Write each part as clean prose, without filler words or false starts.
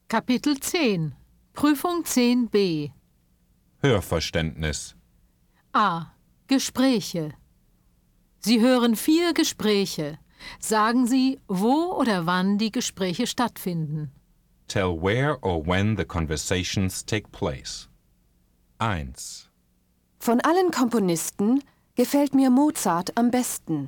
Kapitel 10 Prüfung 10b Hörverständnis. A. Gespräche. Sie hören 4 Gespräche. Sagen Sie, wo oder wann die Gespräche stattfinden. Tell where or when the conversations take place. 1, Von allen Komponisten gefällt mir Mozart am besten.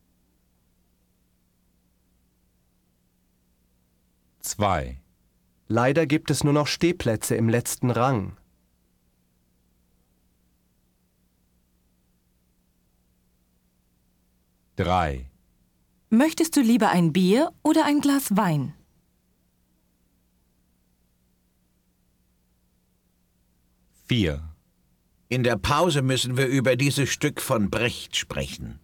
2, Leider gibt es nur noch Stehplätze im letzten Rang. 3, Möchtest du lieber ein Bier oder ein Glas Wein? 4, In der Pause müssen wir über dieses Stück von Brecht sprechen.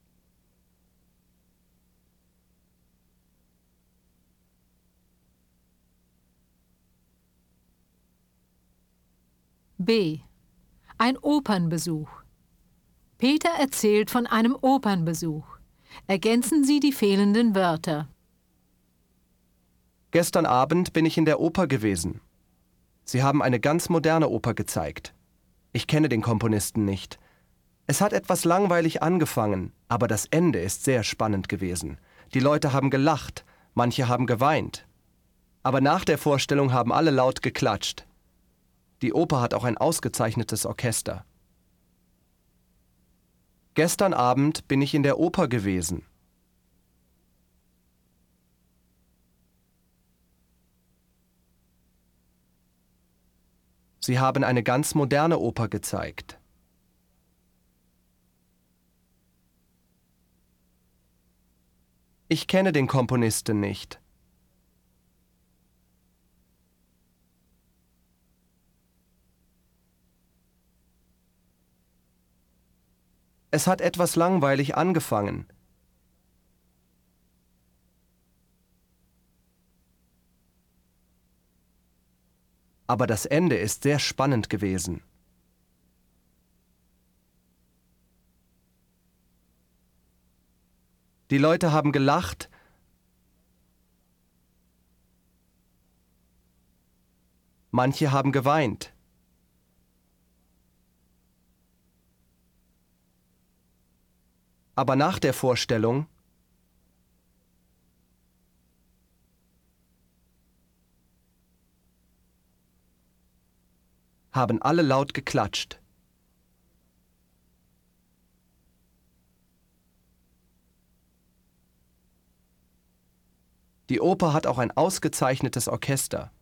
'B. Ein Opernbesuch. Peter erzählt von einem Opernbesuch. Ergänzen Sie die fehlenden Wörter. Gestern Abend bin ich in der Oper gewesen. Sie haben eine ganz moderne Oper gezeigt. Ich kenne den Komponisten nicht. Es hat etwas langweilig angefangen, aber das Ende ist sehr spannend gewesen. Die Leute haben gelacht, manche haben geweint. Aber nach der Vorstellung haben alle laut geklatscht. Die Oper hat auch ein ausgezeichnetes Orchester. Gestern Abend bin ich in der Oper gewesen. Sie haben eine ganz moderne Oper gezeigt. Ich kenne den Komponisten nicht. Es hat etwas langweilig angefangen. Aber das Ende ist sehr spannend gewesen. Die Leute haben gelacht, manche haben geweint. Aber nach der Vorstellung haben alle laut geklatscht. Die Oper hat auch ein ausgezeichnetes Orchester.